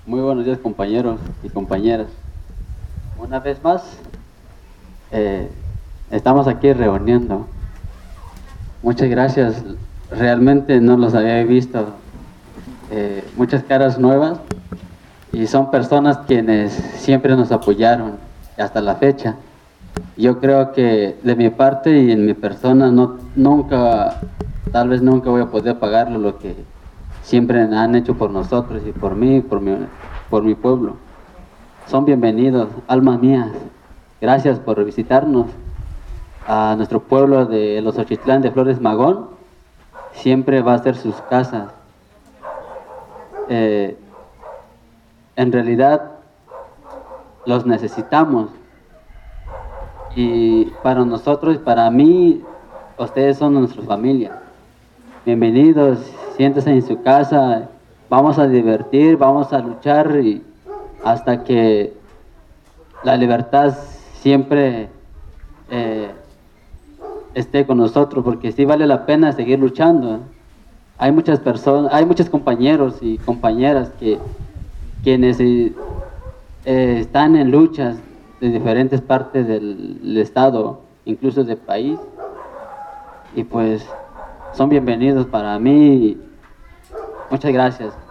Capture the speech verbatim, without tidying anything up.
Muy buenos días, compañeros y compañeras. Una vez más, eh, estamos aquí reuniendo. Muchas gracias. Realmente no los había visto. Eh, muchas caras nuevas y son personas quienes siempre nos apoyaron hasta la fecha. Yo creo que de mi parte y en mi persona no, nunca, tal vez nunca voy a poder pagarlo lo que siempre han hecho por nosotros y por mí, por mi, por mi pueblo. Son bienvenidos, almas mías. Gracias por visitarnos a nuestro pueblo de los Ochitlán de Flores Magón. Siempre va a ser sus casas. Eh, en realidad los necesitamos. Y para nosotros, para mí, ustedes son nuestra familia. Bienvenidos, siéntense en su casa, vamos a divertir, vamos a luchar y hasta que la libertad siempre eh, esté con nosotros, porque sí vale la pena seguir luchando. Hay muchas personas, hay muchos compañeros y compañeras que quienes eh, eh, están en luchas de diferentes partes del, del estado, incluso del país, y pues son bienvenidos para mí. Muchas gracias.